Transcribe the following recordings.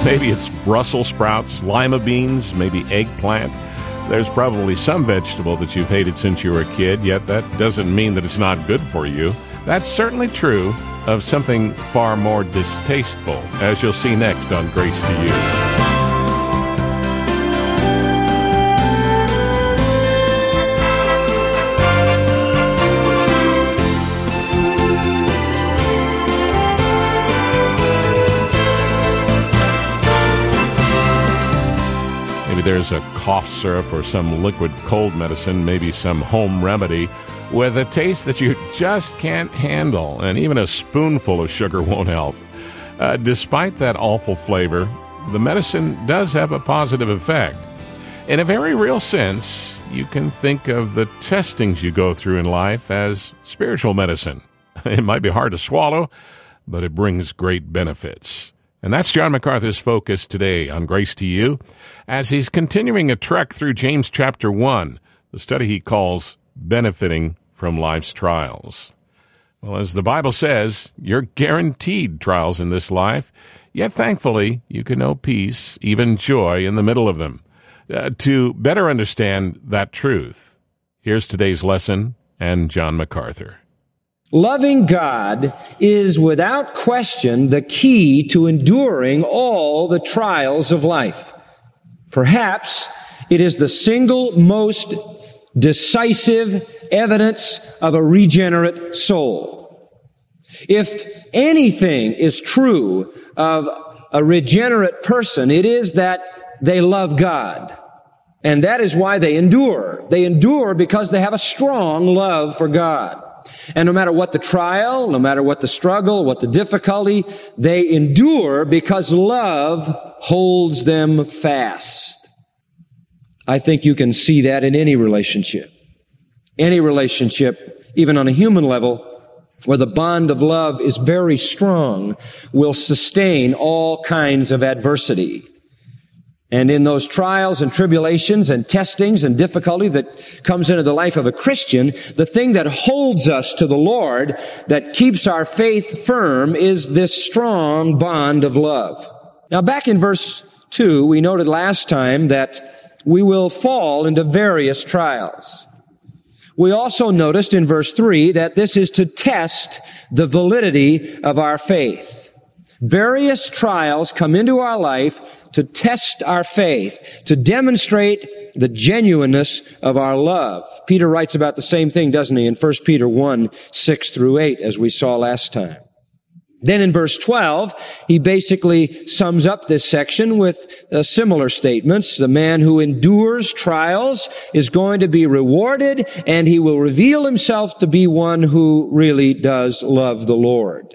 Maybe it's Brussels sprouts, lima beans, maybe eggplant. There's probably some vegetable that you've hated since you were a kid, yet that doesn't mean that it's not good for you. That's certainly true of something far more distasteful, as you'll see next on Grace to You. There's a cough syrup or some liquid cold medicine, maybe some home remedy with a taste that you just can't handle, and even a spoonful of sugar won't help. Despite that awful flavor, the medicine does have a positive effect. In a very real sense, you can think of the testings you go through in life as spiritual medicine. It might be hard to swallow, but it brings great benefits. And that's John MacArthur's focus today on Grace to You, as he's continuing a trek through James chapter 1, the study he calls Benefiting from Life's Trials. Well, as the Bible says, you're guaranteed trials in this life, yet thankfully you can know peace, even joy in the middle of them. To better understand that truth, here's today's lesson and John MacArthur. Loving God is without question the key to enduring all the trials of life. Perhaps it is the single most decisive evidence of a regenerate soul. If anything is true of a regenerate person, it is that they love God. And that is why they endure. They endure because they have a strong love for God. And no matter what the trial, no matter what the struggle, what the difficulty, they endure because love holds them fast. I think you can see that in any relationship. Any relationship, even on a human level, where the bond of love is very strong, will sustain all kinds of adversity. And in those trials and tribulations and testings and difficulty that comes into the life of a Christian, the thing that holds us to the Lord, that keeps our faith firm, is this strong bond of love. Now, back in verse 2, we noted last time that we will fall into various trials. We also noticed in verse 3 that this is to test the validity of our faith. Various trials come into our life to test our faith, to demonstrate the genuineness of our love. Peter writes about the same thing, doesn't he, in 1 Peter 1, 6 through 8, as we saw last time. Then in verse 12, he basically sums up this section with similar statements. The man who endures trials is going to be rewarded, and he will reveal himself to be one who really does love the Lord.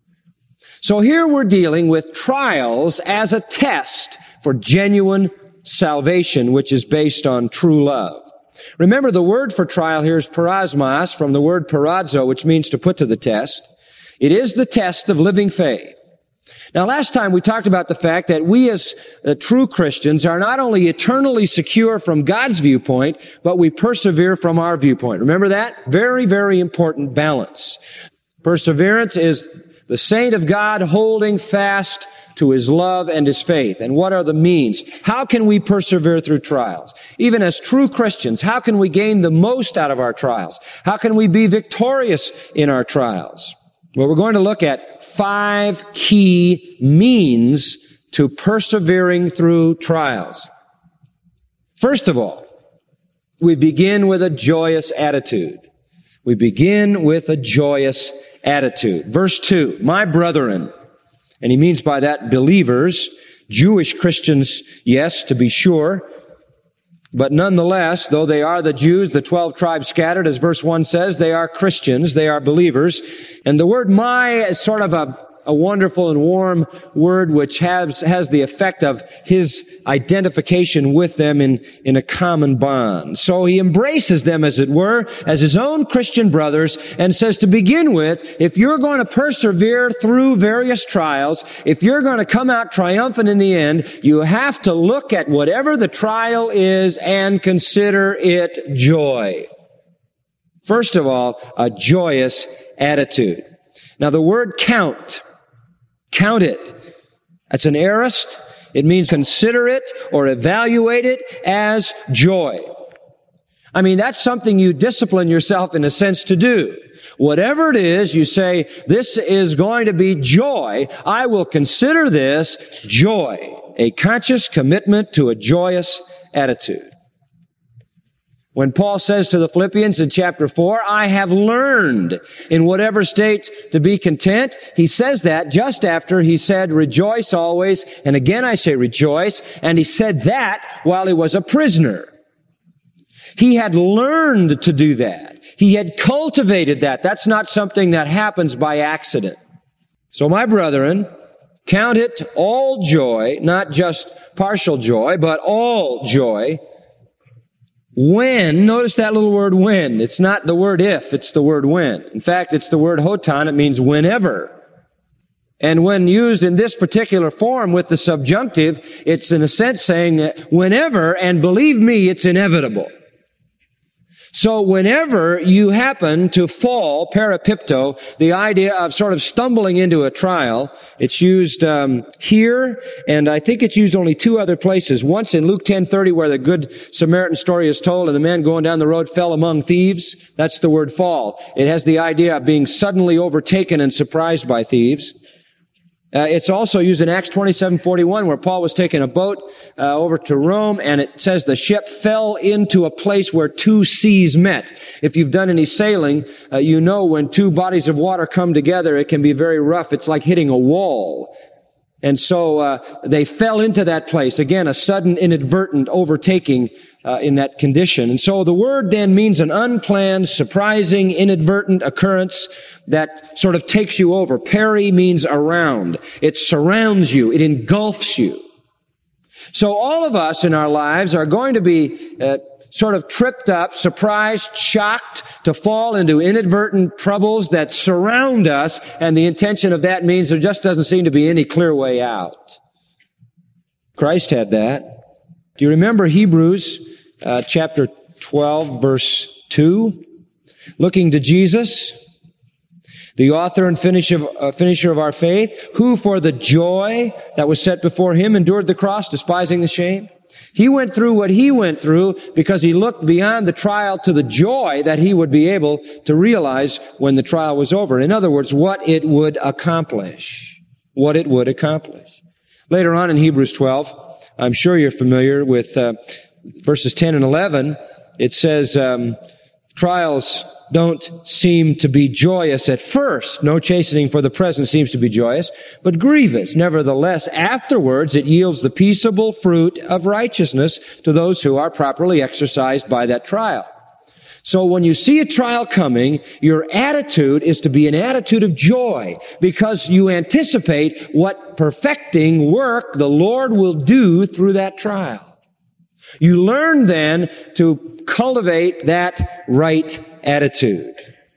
So here we're dealing with trials as a test for genuine salvation, which is based on true love. Remember, the word for trial here is parasmos, from the word paradzo, which means to put to the test. It is the test of living faith. Now, last time we talked about the fact that we as true Christians are not only eternally secure from God's viewpoint, but we persevere from our viewpoint. Remember that? Very, very important balance. Perseverance is the saint of God holding fast to his love and his faith. And what are the means? How can we persevere through trials? Even as true Christians, how can we gain the most out of our trials? How can we be victorious in our trials? Well, we're going to look at 5 key means to persevering through trials. First of all, we begin with a joyous attitude. We begin with a joyous attitude. Verse 2, my brethren, and he means by that believers, Jewish Christians, yes, to be sure, but nonetheless, though they are the Jews, the 12 tribes scattered, as verse 1 says, they are Christians, they are believers. And the word my is sort of a wonderful and warm word which has the effect of his identification with them in a common bond. So he embraces them, as it were, as his own Christian brothers, and says, to begin with, if you're going to persevere through various trials, if you're going to come out triumphant in the end, you have to look at whatever the trial is and consider it joy. First of all, a joyous attitude. Now, the word count it. That's an aorist. It means consider it or evaluate it as joy. I mean, that's something you discipline yourself in a sense to do. Whatever it is, you say, this is going to be joy. I will consider this joy. A conscious commitment to a joyous attitude. When Paul says to the Philippians in chapter 4, I have learned in whatever state to be content, he says that just after he said, rejoice always. And again I say rejoice. And he said that while he was a prisoner. He had learned to do that. He had cultivated that. That's not something that happens by accident. So my brethren, count it all joy, not just partial joy, but all joy, when, notice that little word when. It's not the word if, it's the word when. In fact, it's the word hotan. It means whenever. And when used in this particular form with the subjunctive, it's in a sense saying that whenever, and believe me, it's inevitable. So whenever you happen to fall, parapipto, the idea of sort of stumbling into a trial, it's used here, and I think it's used only two other places. Once in Luke 10:30, where the Good Samaritan story is told, and the man going down the road fell among thieves. That's the word fall. It has the idea of being suddenly overtaken and surprised by thieves. It's also used in Acts 27:41, where Paul was taking a boat over to Rome, and it says the ship fell into a place where two seas met. If you've done any sailing, you know when two bodies of water come together, it can be very rough. It's like hitting a wall. And so they fell into that place. Again, a sudden, inadvertent overtaking in that condition. And so the word then means an unplanned, surprising, inadvertent occurrence that sort of takes you over. Peri means around. It surrounds you. It engulfs you. So all of us in our lives are going to be sort of tripped up, surprised, shocked to fall into inadvertent troubles that surround us, and the intention of that means there just doesn't seem to be any clear way out. Christ had that. Do you remember Hebrews chapter 12, verse 2? Looking to Jesus, the author and finisher of our faith, who for the joy that was set before him endured the cross, despising the shame. He went through what he went through because he looked beyond the trial to the joy that he would be able to realize when the trial was over. In other words, what it would accomplish. What it would accomplish. Later on in Hebrews 12, I'm sure you're familiar with verses 10 and 11. It says, trials don't seem to be joyous at first. No chastening for the present seems to be joyous, but grievous. Nevertheless, afterwards it yields the peaceable fruit of righteousness to those who are properly exercised by that trial. So when you see a trial coming, your attitude is to be an attitude of joy because you anticipate what perfecting work the Lord will do through that trial. You learn then to cultivate that right attitude.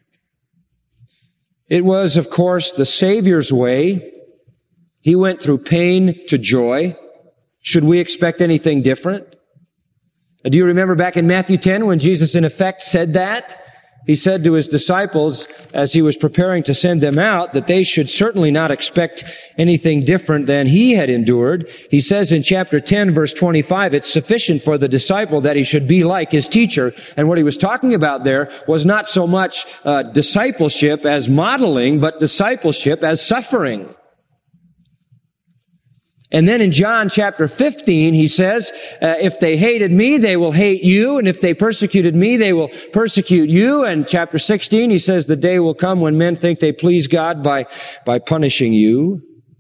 It was, of course, the Savior's way. He went through pain to joy. Should we expect anything different? Do you remember back in Matthew 10 when Jesus in effect said that? He said to his disciples as he was preparing to send them out that they should certainly not expect anything different than he had endured. He says in chapter 10, verse 25, it's sufficient for the disciple that he should be like his teacher. And what he was talking about there was not so much discipleship as modeling, but discipleship as suffering. And then in John chapter 15, he says, if they hated me, they will hate you. And if they persecuted me, they will persecute you. And chapter 16, he says, the day will come when men think they please God by punishing you.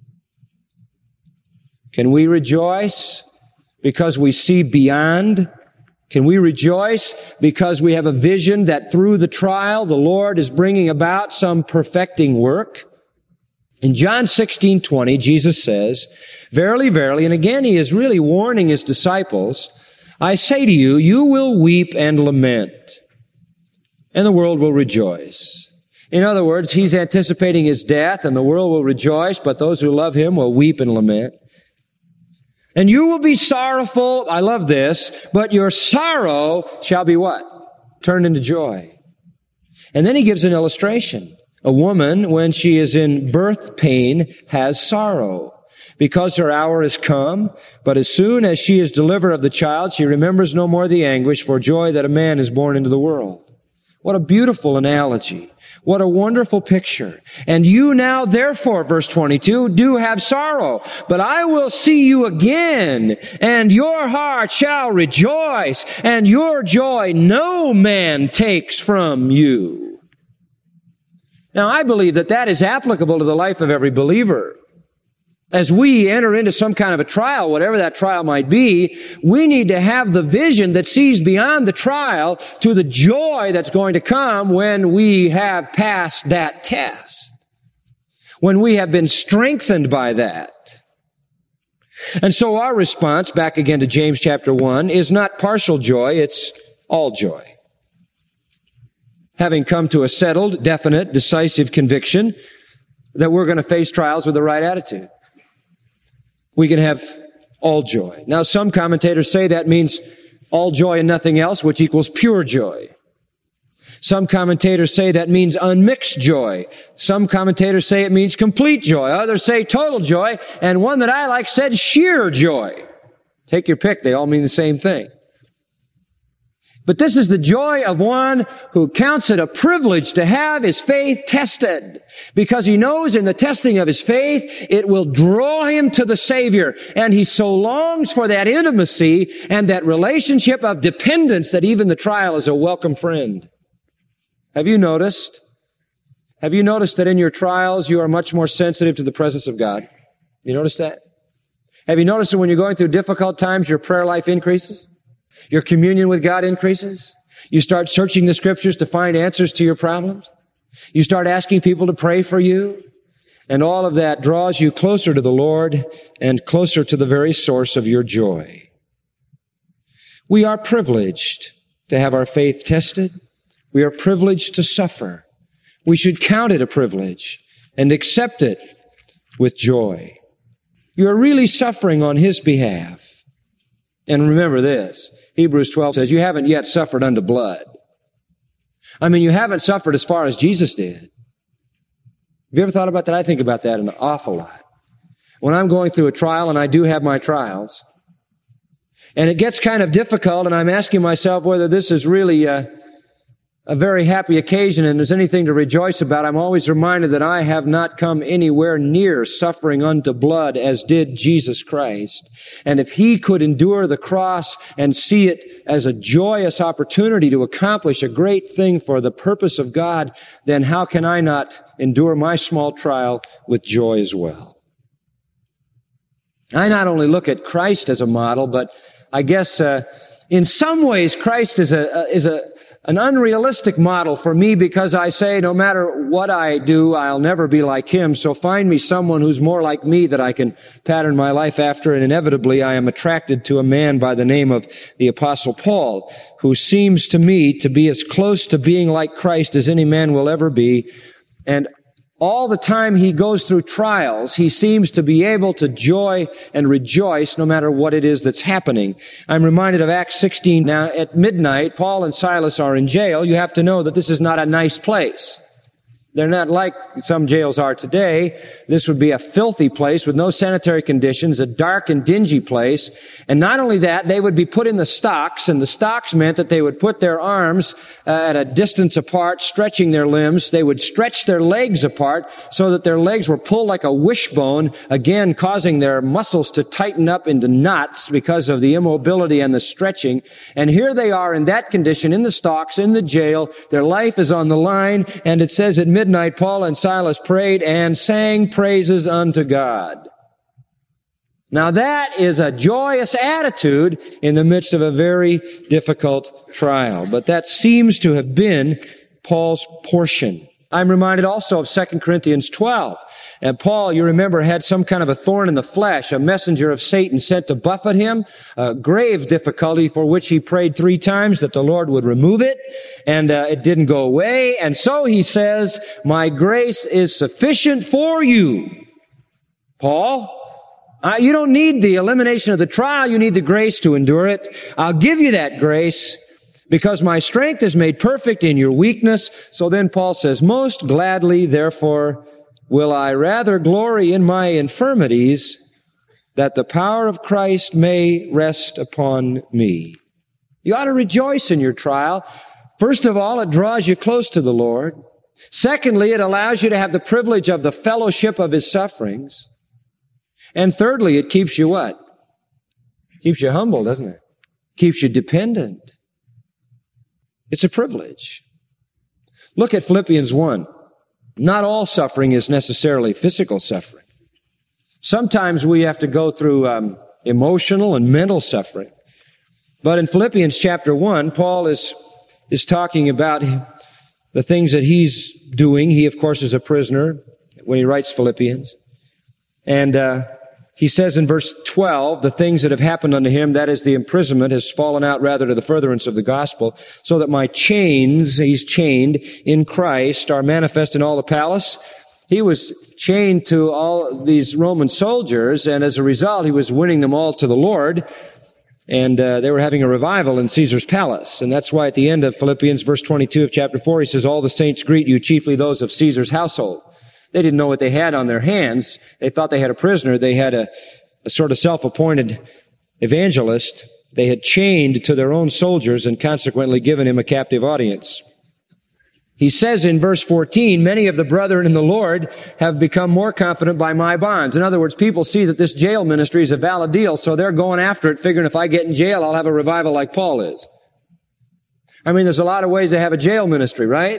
Can we rejoice because we see beyond? Can we rejoice because we have a vision that through the trial, the Lord is bringing about some perfecting work? In John 16:20, Jesus says, verily, verily, and again he is really warning his disciples, I say to you, you will weep and lament, and the world will rejoice. In other words, he's anticipating his death, and the world will rejoice, but those who love him will weep and lament. And you will be sorrowful, I love this, but your sorrow shall be what? Turned into joy. And then he gives an illustration. A woman, when she is in birth pain, has sorrow. because her hour is come. But as soon as she is delivered of the child, she remembers no more the anguish for joy that a man is born into the world. What a beautiful analogy. What a wonderful picture. And you now, therefore, verse 22, do have sorrow, but I will see you again, and your heart shall rejoice, and your joy no man takes from you. Now, I believe that that is applicable to the life of every believer. As we enter into some kind of a trial, whatever that trial might be, we need to have the vision that sees beyond the trial to the joy that's going to come when we have passed that test, when we have been strengthened by that. And so our response, back again to James chapter 1, is not partial joy, it's all joy. Having come to a settled, definite, decisive conviction that we're going to face trials with the right attitude, we can have all joy. Now, some commentators say that means all joy and nothing else, which equals pure joy. Some commentators say that means unmixed joy. Some commentators say it means complete joy. Others say total joy. And one that I like said sheer joy. Take your pick. They all mean the same thing. But this is the joy of one who counts it a privilege to have his faith tested, because he knows in the testing of his faith, it will draw him to the Savior. And he so longs for that intimacy and that relationship of dependence that even the trial is a welcome friend. Have you noticed that in your trials you are much more sensitive to the presence of God? You notice that? Have you noticed that when you're going through difficult times, your prayer life increases? Your communion with God increases. You start searching the Scriptures to find answers to your problems. You start asking people to pray for you. And all of that draws you closer to the Lord and closer to the very source of your joy. We are privileged to have our faith tested. We are privileged to suffer. We should count it a privilege and accept it with joy. You are really suffering on His behalf. And remember this, Hebrews 12 says, you haven't yet suffered unto blood. I mean, you haven't suffered as far as Jesus did. Have you ever thought about that? I think about that an awful lot. When I'm going through a trial, and I do have my trials, and it gets kind of difficult, and I'm asking myself whether this is really a very happy occasion and there's anything to rejoice about, I'm always reminded that I have not come anywhere near suffering unto blood as did Jesus Christ. And if He could endure the cross and see it as a joyous opportunity to accomplish a great thing for the purpose of God, then how can I not endure my small trial with joy as well? I not only look at Christ as a model, but I guess in some ways Christ is an unrealistic model for me, because I say no matter what I do, I'll never be like Him. So find me someone who's more like me that I can pattern my life after. And inevitably, I am attracted to a man by the name of the Apostle Paul, who seems to me to be as close to being like Christ as any man will ever be. And all the time he goes through trials, he seems to be able to joy and rejoice no matter what it is that's happening. I'm reminded of Acts 16. Now, at midnight, Paul and Silas are in jail. You have to know that this is not a nice place. They're not like some jails are today. This would be a filthy place with no sanitary conditions, a dark and dingy place. And not only that, they would be put in the stocks, and the stocks meant that they would put their arms at a distance apart, stretching their limbs. They would stretch their legs apart so that their legs were pulled like a wishbone, again causing their muscles to tighten up into knots because of the immobility and the stretching. And here they are in that condition, in the stocks, in the jail. Their life is on the line, and it says at midnight, Paul and Silas prayed and sang praises unto God. Now that is a joyous attitude in the midst of a very difficult trial. But that seems to have been Paul's portion. I'm reminded also of 2 Corinthians 12. And Paul, you remember, had some kind of a thorn in the flesh, a messenger of Satan sent to buffet him, a grave difficulty for which he prayed 3 times that the Lord would remove it, and it didn't go away. And so he says, my grace is sufficient for you. Paul, you don't need the elimination of the trial, you need the grace to endure it. I'll give you that grace, because my strength is made perfect in your weakness. So then Paul says, most gladly, therefore, will I rather glory in my infirmities, that the power of Christ may rest upon me. You ought to rejoice in your trial. First of all, it draws you close to the Lord. Secondly, it allows you to have the privilege of the fellowship of His sufferings. And thirdly, it keeps you what? Keeps you humble, doesn't it? Keeps you dependent. It's a privilege. Look at Philippians 1. Not all suffering is necessarily physical suffering. Sometimes we have to go through emotional and mental suffering. But in Philippians chapter 1, Paul is talking about the things that he's doing. He, of course, is a prisoner when he writes Philippians. And he says in verse 12, the things that have happened unto him, that is the imprisonment, has fallen out rather to the furtherance of the gospel, so that my chains, he's chained in Christ, are manifest in all the palace. He was chained to all these Roman soldiers, and as a result, he was winning them all to the Lord. And they were having a revival in Caesar's palace. And that's why at the end of Philippians, verse 22 of chapter 4, he says, all the saints greet you, chiefly those of Caesar's household. They didn't know what they had on their hands. They thought they had a prisoner. They had a sort of self-appointed evangelist. They had chained to their own soldiers and consequently given him a captive audience. He says in verse 14, many of the brethren in the Lord have become more confident by my bonds. In other words, people see that this jail ministry is a valid deal, so they're going after it, figuring if I get in jail, I'll have a revival like Paul is. I mean, there's a lot of ways to have a jail ministry, right?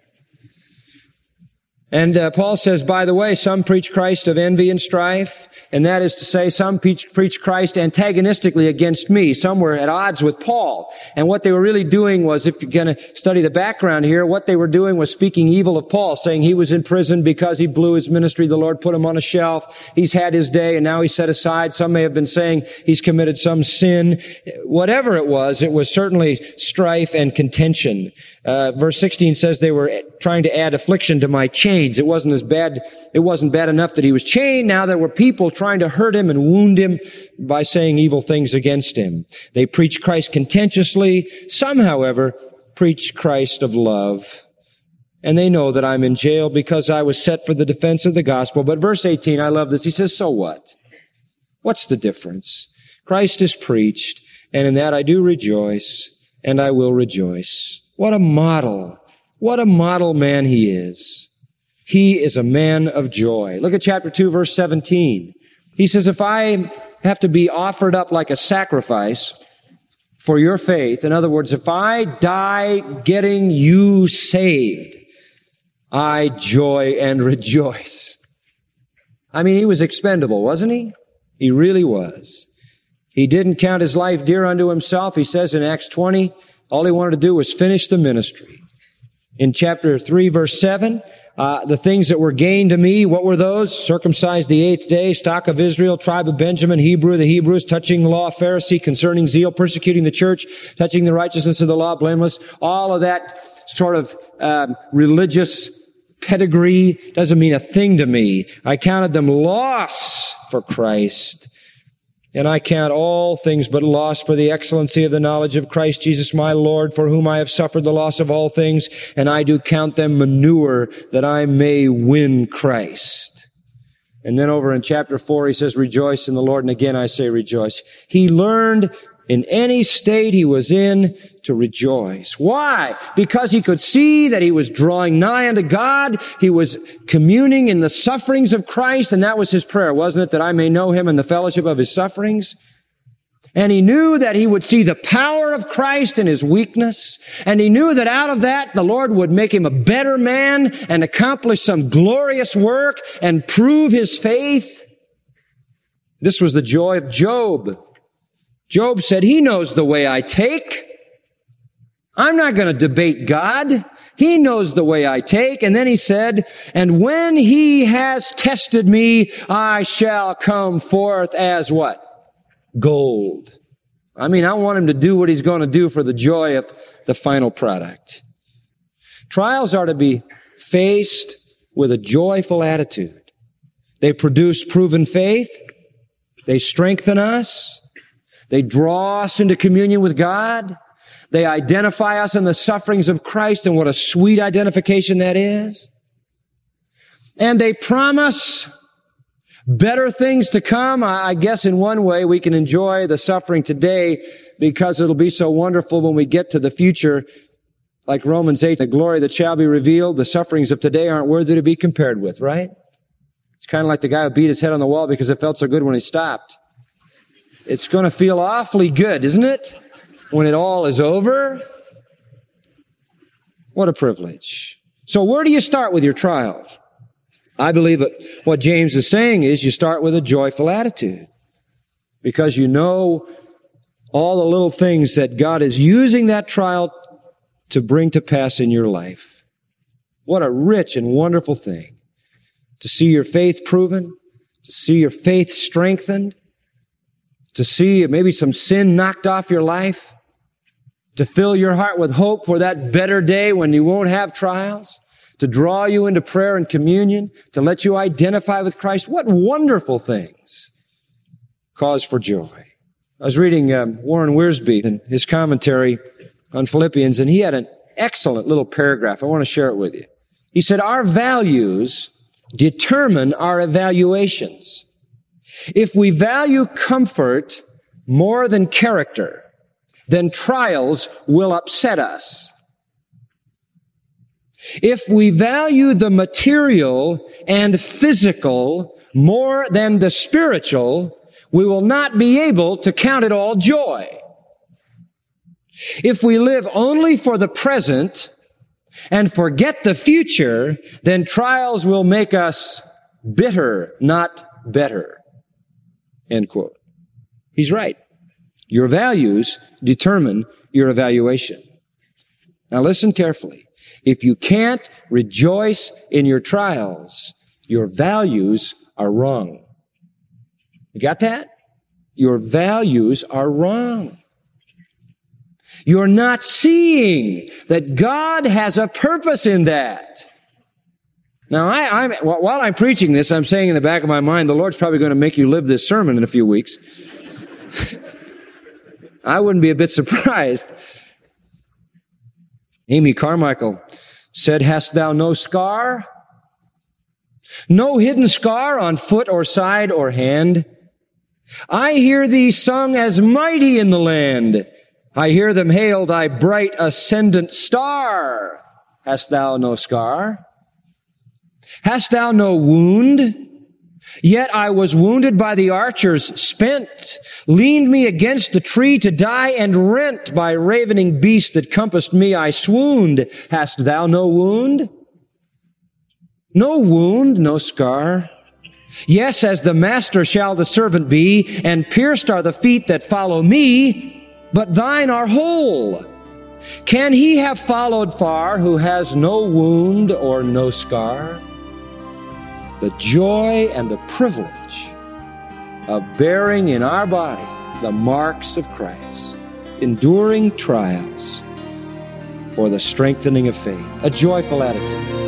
And Paul says, by the way, some preach Christ of envy and strife, and that is to say, some preach Christ antagonistically against me. Some were at odds with Paul. And what they were really doing was, if you're going to study the background here, what they were doing was speaking evil of Paul, saying he was in prison because he blew his ministry. The Lord put him on a shelf. He's had his day, and now he's set aside. Some may have been saying he's committed some sin. Whatever it was certainly strife and contention. Verse 16 says they were trying to add affliction to my chains. It wasn't bad enough that he was chained. Now there were people trying to hurt him and wound him by saying evil things against him. They preach Christ contentiously. Some, however, preach Christ of love. And they know that I'm in jail because I was set for the defense of the gospel. But verse 18, I love this. He says, so what? What's the difference? Christ is preached, and in that I do rejoice, and I will rejoice. What a model. What a model man he is. He is a man of joy. Look at chapter 2, verse 17. He says, if I have to be offered up like a sacrifice for your faith, in other words, if I die getting you saved, I joy and rejoice. I mean, he was expendable, wasn't he? He really was. He didn't count his life dear unto himself. He says in Acts 20, all he wanted to do was finish the ministry. In chapter 3, verse 7, the things that were gained to me, what were those? Circumcised the 8th day, stock of Israel, tribe of Benjamin, Hebrew, the Hebrews, touching the law, Pharisee, concerning zeal, persecuting the church, touching the righteousness of the law, blameless. All of that sort of religious pedigree doesn't mean a thing to me. I counted them loss for Christ. And I count all things but loss for the excellency of the knowledge of Christ Jesus my Lord, for whom I have suffered the loss of all things, and I do count them manure that I may win Christ. And then over in chapter 4, he says, rejoice in the Lord. And again, I say rejoice. He learned in any state he was in to rejoice. Why? Because he could see that he was drawing nigh unto God. He was communing in the sufferings of Christ, and that was his prayer, wasn't it? That I may know him in the fellowship of his sufferings. And he knew that he would see the power of Christ in his weakness. And he knew that out of that, the Lord would make him a better man and accomplish some glorious work and prove his faith. This was the joy of Job. Job said, he knows the way I take. I'm not going to debate God. He knows the way I take. And then he said, and when he has tested me, I shall come forth as what? Gold. I mean, I want him to do what he's going to do for the joy of the final product. Trials are to be faced with a joyful attitude. They produce proven faith. They strengthen us. They draw us into communion with God. They identify us in the sufferings of Christ, and what a sweet identification that is. And they promise Better things to come. I guess in one way we can enjoy the suffering today because it'll be so wonderful when we get to the future. Like Romans 8, the glory that shall be revealed, the sufferings of today aren't worthy to be compared with, right? It's kind of like the guy who beat his head on the wall because it felt so good when he stopped. It's going to feel awfully good, isn't it? When it all is over. What a privilege. So where do you start with your trials? I believe that what James is saying is you start with a joyful attitude because you know all the little things that God is using that trial to bring to pass in your life. What a rich and wonderful thing to see your faith proven, to see your faith strengthened, to see maybe some sin knocked off your life, to fill your heart with hope for that better day when you won't have trials, to draw you into prayer and communion, to let you identify with Christ. What wonderful things. Cause for joy. I was reading Warren Wiersbe in his commentary on Philippians, and he had an excellent little paragraph. I want to share it with you. He said, our values determine our evaluations. If we value comfort more than character, then trials will upset us. If we value the material and physical more than the spiritual, we will not be able to count it all joy. If we live only for the present and forget the future, then trials will make us bitter, not better. End quote. He's right. Your values determine your evaluation. Now listen carefully. If you can't rejoice in your trials, your values are wrong. You got that? Your values are wrong. You're not seeing that God has a purpose in that. Now, while I'm preaching this, I'm saying in the back of my mind, the Lord's probably going to make you live this sermon in a few weeks. I wouldn't be a bit surprised. Amy Carmichael said, hast thou no scar? No hidden scar on foot or side or hand? I hear thee sung as mighty in the land. I hear them hail thy bright ascendant star. Hast thou no scar? Hast thou no wound? Yet I was wounded by the archers, spent, leaned me against the tree to die, and rent by ravening beasts that compassed me, I swooned. Hast thou no wound? No wound, no scar. Yes, as the master shall the servant be, and pierced are the feet that follow me, but thine are whole. Can he have followed far who has no wound or no scar? The joy and the privilege of bearing in our body the marks of Christ, enduring trials for the strengthening of faith, a joyful attitude.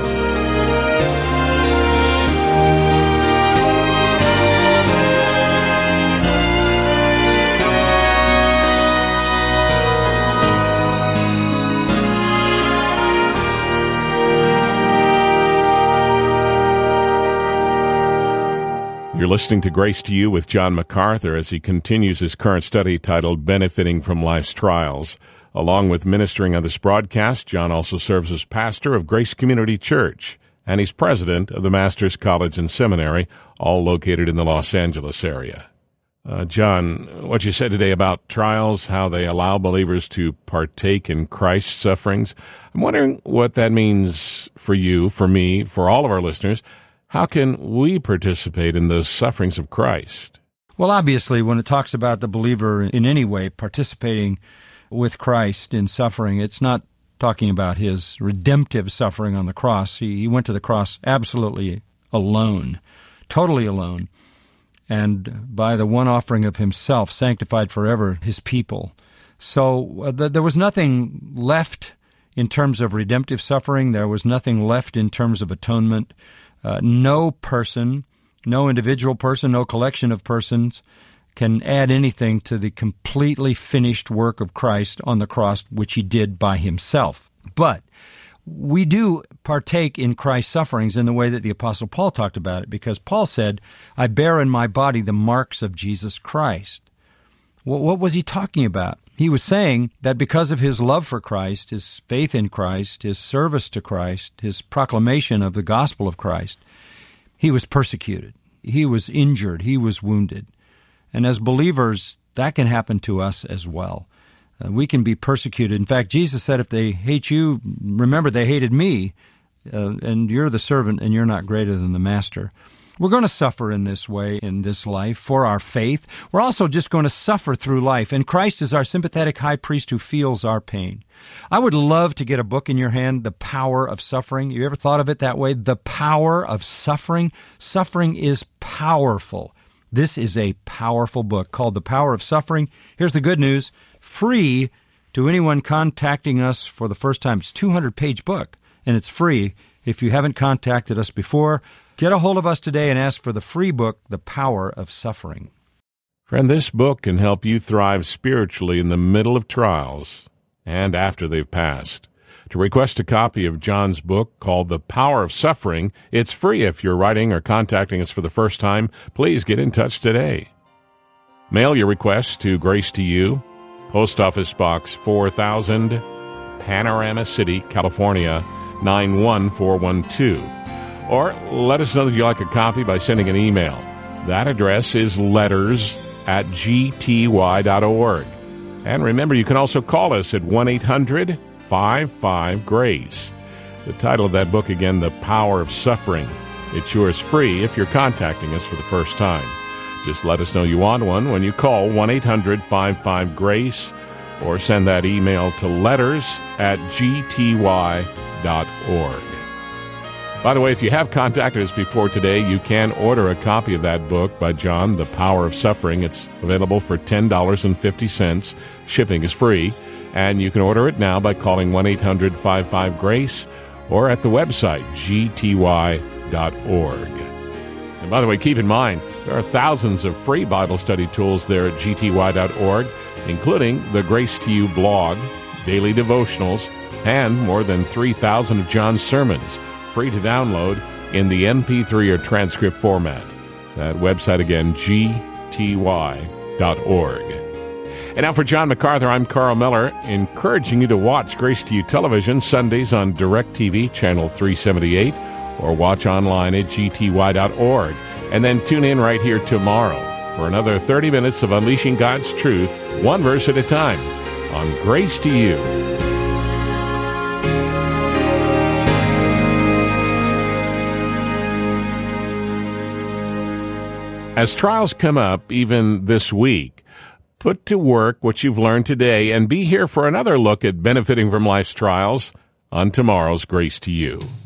You're listening to Grace to You with John MacArthur as he continues his current study titled Benefiting from Life's Trials. Along with ministering on this broadcast, John also serves as pastor of Grace Community Church, and he's president of the Master's College and Seminary, all located in the Los Angeles area. John, what you said today about trials, how they allow believers to partake in Christ's sufferings, I'm wondering what that means for you, for me, for all of our listeners. How can we participate in the sufferings of Christ? Well, obviously, when it talks about the believer in any way participating with Christ in suffering, it's not talking about his redemptive suffering on the cross. He went to the cross absolutely alone, totally alone, and by the one offering of himself, sanctified forever his people. So there was nothing left in terms of redemptive suffering. There was nothing left in terms of atonement. No person, no individual person, no collection of persons can add anything to the completely finished work of Christ on the cross, which he did by himself. But we do partake in Christ's sufferings in the way that the Apostle Paul talked about it, because Paul said, I bear in my body the marks of Jesus Christ. What was he talking about? He was saying that because of his love for Christ, his faith in Christ, his service to Christ, his proclamation of the gospel of Christ, he was persecuted. He was injured. He was wounded. And as believers, that can happen to us as well. We can be persecuted. In fact, Jesus said, if they hate you, remember they hated me, and you're the servant and you're not greater than the master. We're going to suffer in this way in this life for our faith. We're also just going to suffer through life, and Christ is our sympathetic high priest who feels our pain. I would love to get a book in your hand, The Power of Suffering. You ever thought of it that way? The Power of Suffering? Suffering is powerful. This is a powerful book called The Power of Suffering. Here's the good news. Free to anyone contacting us for the first time. It's a 200-page book, and it's free. If you haven't contacted us before, get a hold of us today and ask for the free book, The Power of Suffering. Friend, this book can help you thrive spiritually in the middle of trials and after they've passed. To request a copy of John's book called The Power of Suffering, it's free if you're writing or contacting us for the first time. Please get in touch today. Mail your request to Grace to You, Post Office Box 4000, Panorama City, California, 91412. Or let us know that you like a copy by sending an email. That address is letters@gty.org. And remember, you can also call us at 1-800-55-GRACE. The title of that book, again, The Power of Suffering. It's yours free if you're contacting us for the first time. Just let us know you want one when you call 1-800-55-GRACE or send that email to letters@gty.org. By the way, if you have contacted us before today, you can order a copy of that book by John, The Power of Suffering. It's available for $10.50. Shipping is free. And you can order it now by calling 1-800-55-GRACE or at the website, gty.org. And by the way, keep in mind, there are thousands of free Bible study tools there at gty.org, including the Grace to You blog, daily devotionals, and more than 3,000 of John's sermons, free to download in the MP3 or transcript format. That website again, gty.org. And now for John MacArthur, I'm Carl Miller, encouraging you to watch Grace to You Television Sundays on DirecTV, Channel 378, or watch online at gty.org. And then tune in right here tomorrow for another 30 minutes of unleashing God's truth, one verse at a time, on Grace to You. As trials come up, even this week, put to work what you've learned today and be here for another look at benefiting from life's trials on tomorrow's Grace to You.